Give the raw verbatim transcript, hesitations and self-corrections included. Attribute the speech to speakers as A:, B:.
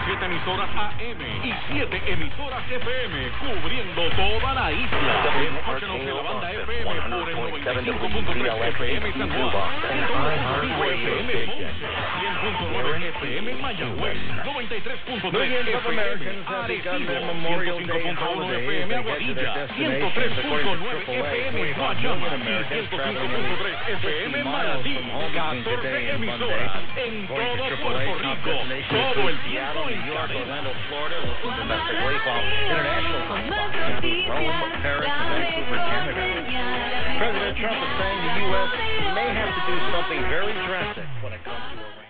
A: siete emisoras A M y siete emisoras F M, cubriendo toda la isla. Escúchenos en la banda F M por el noventa y cinco punto tres F M San Juan, F M Ponce, cien punto nueve F M Mayagüez, noventa y tres punto tres F M Arecibo, ciento cinco punto uno F M Aguadilla, ciento tres punto nueve F M Guayama y ciento cinco punto tres F M Manatí. catorce emisoras en todo Puerto Rico, todo el tiempo en cadena.
B: President Trump is saying the U S may have to do something very drastic when it comes to